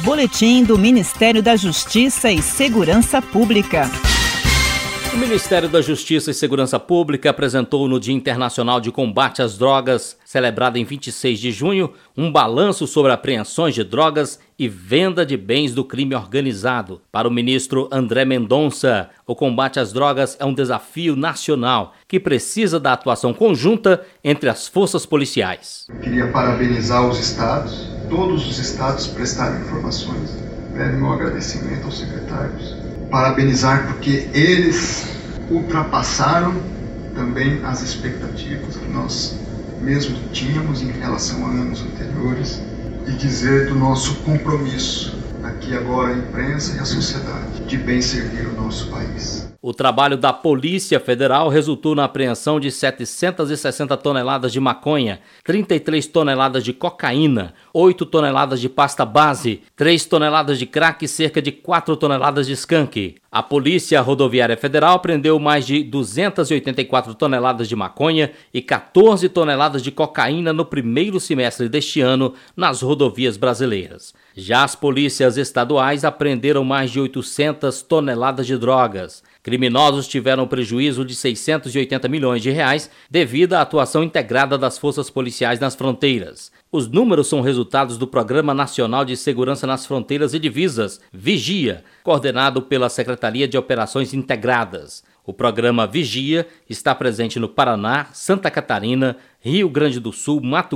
Boletim do Ministério da Justiça e Segurança Pública. O Ministério da Justiça e Segurança Pública apresentou no Dia Internacional de Combate às Drogas, celebrado em 26 de junho, um balanço sobre apreensões de drogas e venda de bens do crime organizado. Para o ministro André Mendonça, o combate às drogas é um desafio nacional que precisa da atuação conjunta entre as forças policiais. Eu queria parabenizar os estados, todos os estados prestaram informações. Pede meu agradecimento aos secretários. Parabenizar porque eles ultrapassaram também as expectativas que nós mesmos tínhamos em relação a anos anteriores e dizer do nosso compromisso, aqui agora a imprensa e a sociedade, de bem servir o nosso país. O trabalho da Polícia Federal resultou na apreensão de 760 toneladas de maconha, 33 toneladas de cocaína, 8 toneladas de pasta base, 3 toneladas de crack e cerca de 4 toneladas de skunk. A Polícia Rodoviária Federal apreendeu mais de 284 toneladas de maconha e 14 toneladas de cocaína no primeiro semestre deste ano nas rodovias brasileiras. Já as polícias estaduais apreenderam mais de 800 toneladas de drogas. Criminosos tiveram prejuízo de 680 milhões de reais devido à atuação integrada das forças policiais nas fronteiras. Os números são resultados do Programa Nacional de Segurança nas Fronteiras e Divisas, Vigia, coordenado pela Secretaria de Operações Integradas. O programa Vigia está presente no Paraná, Santa Catarina, Rio Grande do Sul, Mato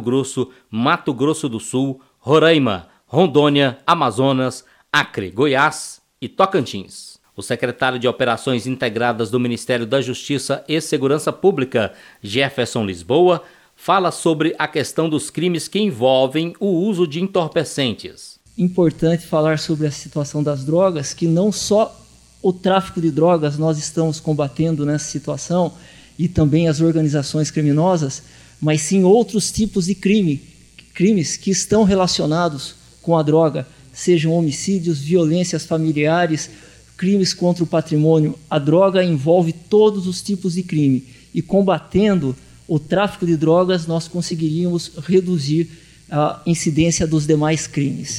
Grosso do Sul, Roraima, Rondônia, Amazonas, Acre, Goiás e Tocantins. O secretário de Operações Integradas do Ministério da Justiça e Segurança Pública, Jefferson Lisboa, fala sobre a questão dos crimes que envolvem o uso de entorpecentes. Importante falar sobre a situação das drogas, que não só o tráfico de drogas nós estamos combatendo nessa situação e também as organizações criminosas, mas sim outros tipos de crimes que estão relacionados com a droga, sejam homicídios, violências familiares, crimes contra o patrimônio. A droga envolve todos os tipos de crime e combatendo o tráfico de drogas nós conseguiríamos reduzir a incidência dos demais crimes.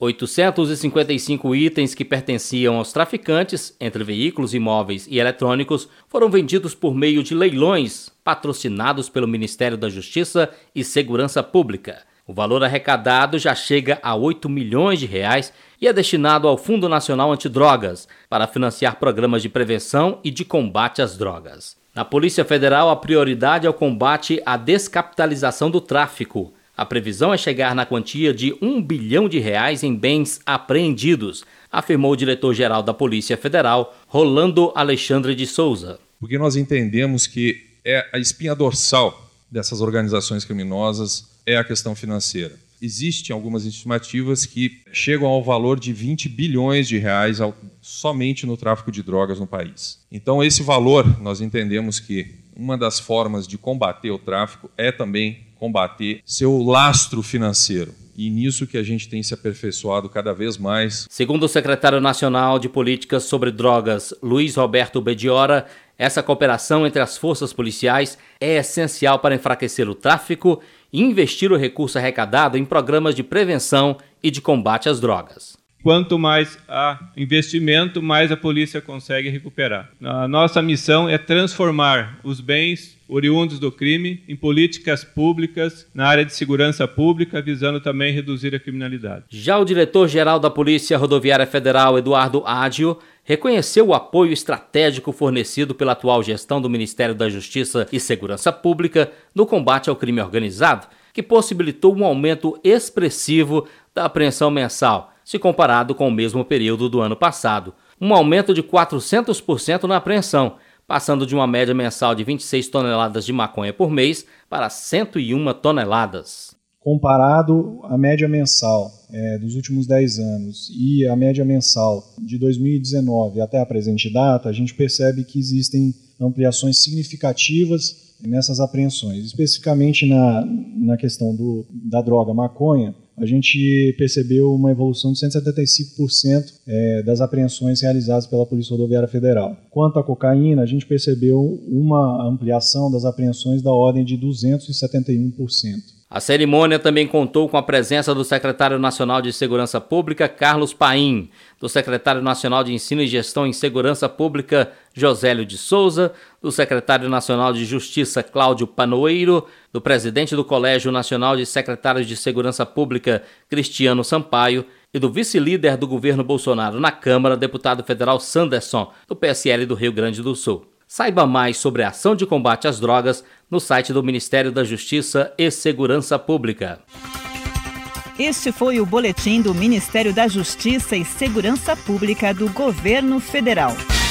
855 itens que pertenciam aos traficantes, entre veículos, imóveis e eletrônicos, foram vendidos por meio de leilões patrocinados pelo Ministério da Justiça e Segurança Pública. O valor arrecadado já chega a 8 milhões de reais e é destinado ao Fundo Nacional Antidrogas para financiar programas de prevenção e de combate às drogas. Na Polícia Federal, a prioridade é o combate à descapitalização do tráfico. A previsão é chegar na quantia de 1 bilhão de reais em bens apreendidos, afirmou o diretor-geral da Polícia Federal, Rolando Alexandre de Souza. Porque nós entendemos que a espinha dorsal dessas organizações criminosas é a questão financeira. Existem algumas estimativas que chegam ao valor de 20 bilhões de reais somente no tráfico de drogas no país. Então, esse valor, nós entendemos que uma das formas de combater o tráfico é também combater seu lastro financeiro. E nisso que a gente tem se aperfeiçoado cada vez mais. Segundo o secretário nacional de Políticas sobre Drogas, Luiz Roberto Bediora, essa cooperação entre as forças policiais é essencial para enfraquecer o tráfico e investir o recurso arrecadado em programas de prevenção e de combate às drogas. Quanto mais há investimento, mais a polícia consegue recuperar. A nossa missão é transformar os bens oriundos do crime em políticas públicas na área de segurança pública, visando também reduzir a criminalidade. Já o diretor-geral da Polícia Rodoviária Federal, Eduardo Ádio, reconheceu o apoio estratégico fornecido pela atual gestão do Ministério da Justiça e Segurança Pública no combate ao crime organizado, que possibilitou um aumento expressivo da apreensão mensal, se comparado com o mesmo período do ano passado. Um aumento de 400% na apreensão, passando de uma média mensal de 26 toneladas de maconha por mês para 101 toneladas. Comparado à média mensal dos últimos 10 anos e a média mensal de 2019 até a presente data, a gente percebe que existem ampliações significativas nessas apreensões. Especificamente na questão da droga maconha, a gente percebeu uma evolução de 175% das apreensões realizadas pela Polícia Rodoviária Federal. Quanto à cocaína, a gente percebeu uma ampliação das apreensões da ordem de 271%. A cerimônia também contou com a presença do secretário nacional de Segurança Pública, Carlos Paim, do secretário nacional de Ensino e Gestão em Segurança Pública, Josélio de Souza, do secretário nacional de Justiça, Cláudio Panoeiro, do presidente do Colégio Nacional de Secretários de Segurança Pública, Cristiano Sampaio, e do vice-líder do governo Bolsonaro na Câmara, deputado federal Sanderson, do PSL do Rio Grande do Sul. Saiba mais sobre a ação de combate às drogas no site do Ministério da Justiça e Segurança Pública. Este foi o boletim do Ministério da Justiça e Segurança Pública do Governo Federal.